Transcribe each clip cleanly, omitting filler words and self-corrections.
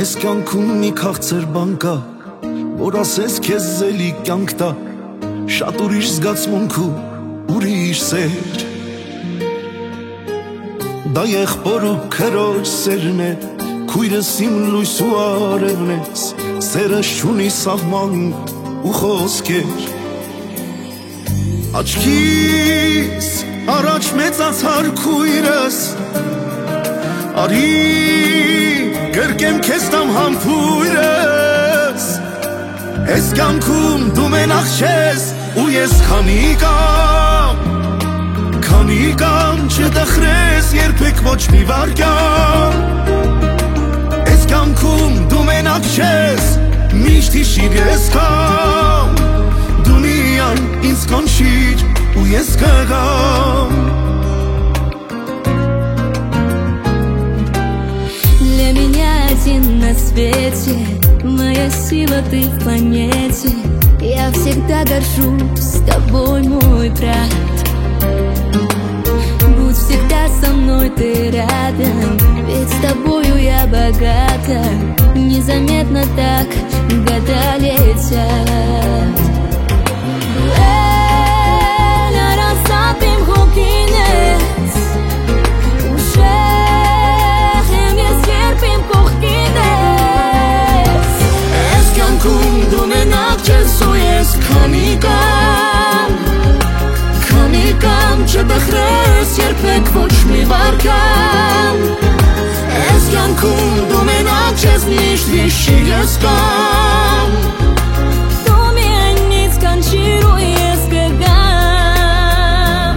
Ես կյանքում մի քաղցր բան կա, որ ասես քեզ զելի կյանք տա, շատ ուրիշ զգացմունք ու ուրիշ սեր։ Դա եղբոր ու քրոջ սերն է, քույրս իմ լույս ու արևն ես, սերս չունի սահման ու խոսքեր։ Աչքիս առաջ մեծացար քույրս, արի գրկեմ քեզ տամ համբույրս, ես կյանքում դու մենակ չես ու ես քանի կամ չդխրես երբեք ոչ մի վարկյան, ես կյանքում դու մենակ չես միշտ հիշիր ես կամ, դու միայն ինձ կանչիր ու ես կգամ։ Для меня один на свете, моя сила ты в планете. Я всегда горжусь тобой, мой брат. Будь всегда со мной ты рядом, ведь с тобою я богата. Незаметно так года летят. Չդխրես երբեք ոչ մի վարկան, ես կյանքում դու մենակ չես միշտ հիշիր ես կամ, դու միայն ինձ կանչիր ու ես կգամ։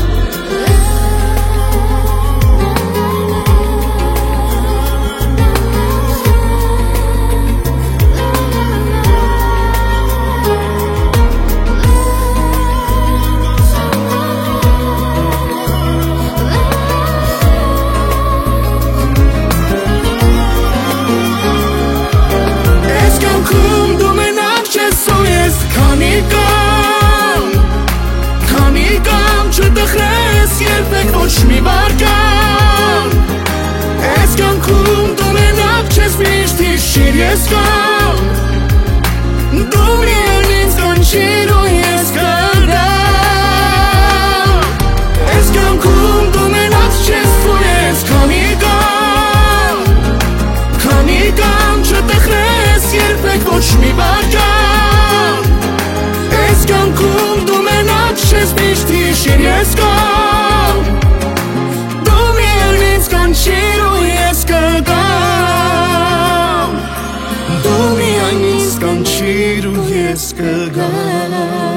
Չդխրես երբեք ոչ մի վարկան, ես կյանքում դու մենակ չես միշտ հիշիր ես կամ, դու միայն ինձ կանչիր ու ես կգամ, ես կյանքում դու մենակ չես ու ես քանի կամ, չդխրես երբեք ոչ մի վարկան, ես կյանքում դու մենակ չես միշտ հիշիր ես կամ, դու միայն ինձ կանչիր ու ես կգամ, դու միայն ինձ կանչիր ու ես կգամ։